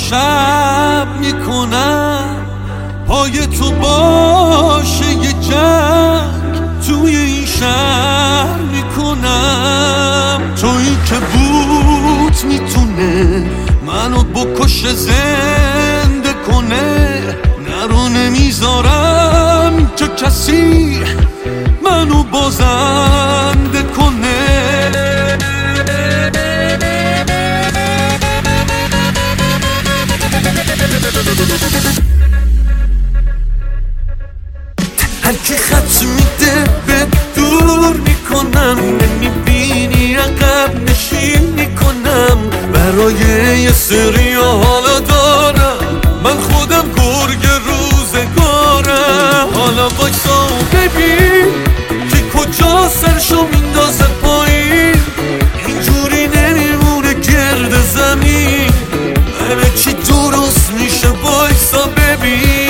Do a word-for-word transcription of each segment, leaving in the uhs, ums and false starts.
شب میکنم پای تو باشه یه جنگ توی این شهر میکنم. تویی که بود میتونه منو بکشه زنده کنه، نرو نمیذارم که کسی منو بازنده کنه. هر کی خط میده به دور میکنم، نمیبینی عقب نشین میکنم. برای یه سری حالا دارم من خودم گرگ روزگارم. حالا وایسا ببین که کجا سرشو میندازه پایین، اینجوری نمیمونه گرد زمین. همه چی درست میشه وایسا ببین.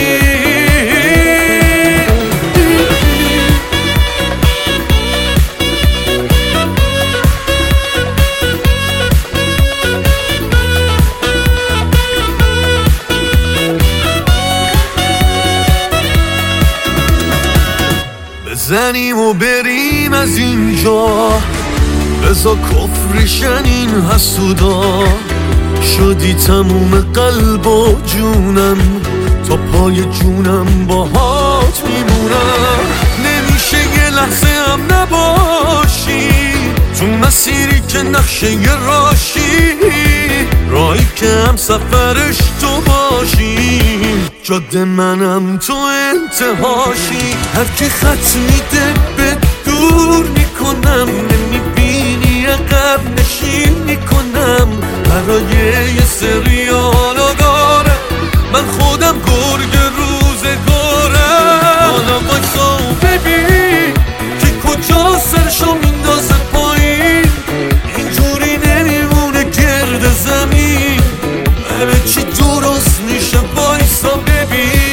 بزنیم و بریم از اینجا، بزا کفرشن این حسودا. شدی تموم قلب و جونم، تا پای جونم باهات میمونم. نمیشه یه لحظه هم نباشی تو مسیری که نقشه راشی، راهی که هم سفرش تو باشی، جاده منم تو انتهاشی. هر که خط میده به دور میکنم، نمیبینی عقب نشین میکنم. برای یه سری حالا دارم من خودم گرگ روزگارم. حالا وایسا ببین که کجا سرشو میندازه پایین، اینجوری نمیمونه گرد زمین. همه چی درست میشه وایسا ببین.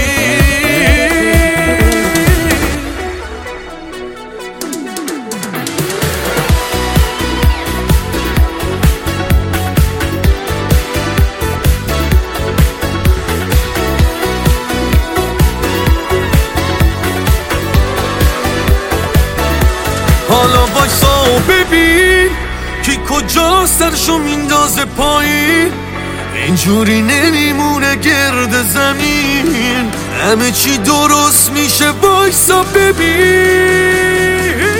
حالا وایسا و ببین که کجا سرشو میندازه پایین، اینجوری نمیمونه گرد زمین. همه چی درست میشه وایسا ببین.